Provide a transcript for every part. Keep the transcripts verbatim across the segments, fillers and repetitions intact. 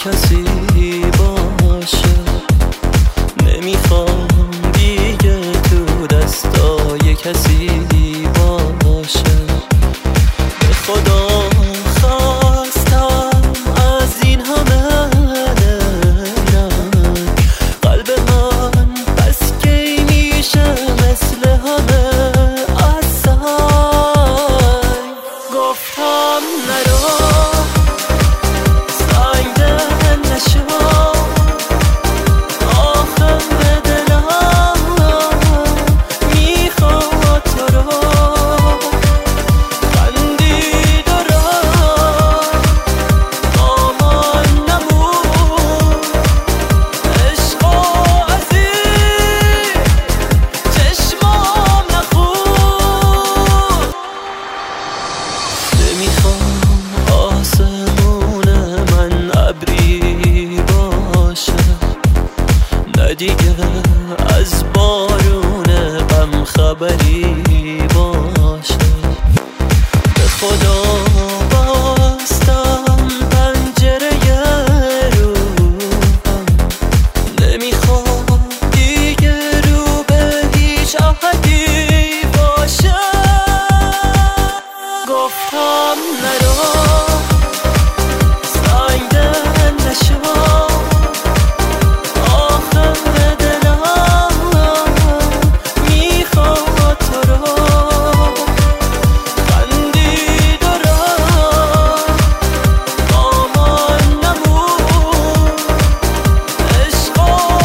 کسی باشه، نمیخوام دیگه تو دستای کسی باشه. به خدا خواستم از این همه رنگ قلب من بس کی میشه مثل همه از سنگ. گفتم نرو سنگ دل نشو، آخر به دلم میخواد تو رو خندید و رفت با من نمون. عشق و عزیز چشمام نخون. نمیخوام آسمون من ابری باشه، نه دیگه از بارون غم خبری باشه. به خدا بستم پنجره روحم، نمیخوام دیگه رو به هیچ احدی باشه. گفتم نرو سنگ دل نشو، آخر دلم میخواد تو رو خندید و رفت با من نمون. عشق و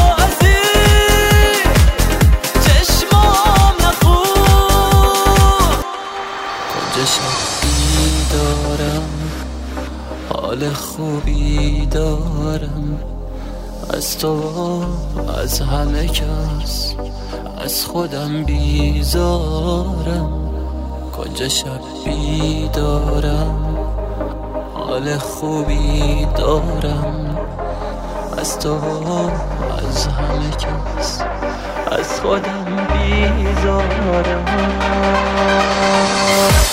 عزیز چشمام نخون. کنج شب بیدارم، حال خوبی دارم، از تو از همه کس از خودم بیزارم. کنج شب بیدارم، حال خوبی دارم، از تو از همه کس از خودم بیزارم.